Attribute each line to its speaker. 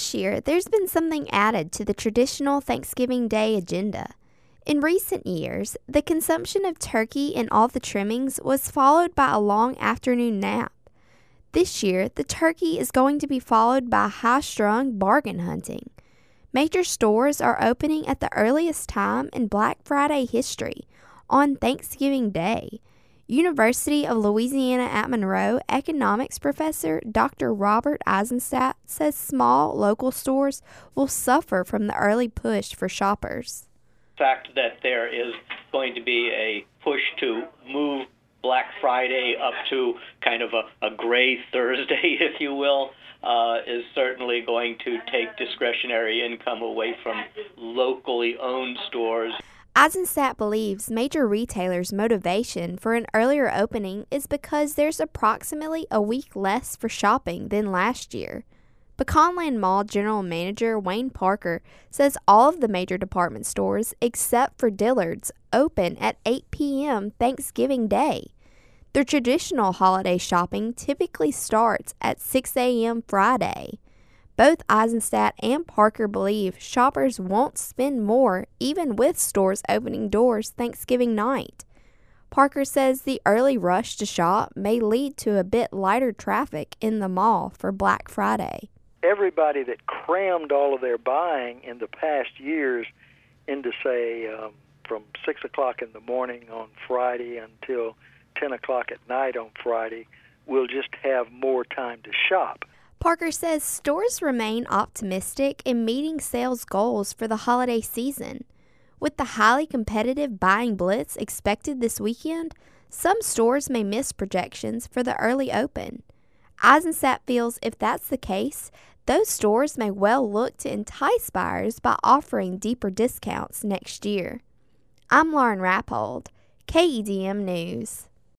Speaker 1: This year, there's been something added to the traditional Thanksgiving Day agenda. In recent years, the consumption of turkey and all the trimmings was followed by a long afternoon nap. This year, the turkey is going to be followed by high-strung bargain hunting. Major stores are opening at the earliest time in Black Friday history, on Thanksgiving Day. University of Louisiana at Monroe economics professor Dr. Robert Eisenstadt says small local stores will suffer from the early push for shoppers.
Speaker 2: The fact that there is going to be a push to move Black Friday up to kind of a gray Thursday, if you will, is certainly going to take discretionary income away from locally owned stores.
Speaker 1: Eisenstadt believes major retailers' motivation for an earlier opening is because there's approximately a week less for shopping than last year. Pecanland Mall General Manager Wayne Parker says all of the major department stores, except for Dillard's, open at 8 p.m. Thanksgiving Day. Their traditional holiday shopping typically starts at 6 a.m. Friday. Both Eisenstadt and Parker believe shoppers won't spend more even with stores opening doors Thanksgiving night. Parker says the early rush to shop may lead to a bit lighter traffic in the mall for Black Friday.
Speaker 3: Everybody that crammed all of their buying in the past years into, say, from 6 o'clock in the morning on Friday until 10 o'clock at night on Friday will just have more time to shop.
Speaker 1: Parker says stores remain optimistic in meeting sales goals for the holiday season. With the highly competitive buying blitz expected this weekend, some stores may miss projections for the early open. Eisenstadt feels if that's the case, those stores may well look to entice buyers by offering deeper discounts next year. I'm Lauren Rappold, KEDM News.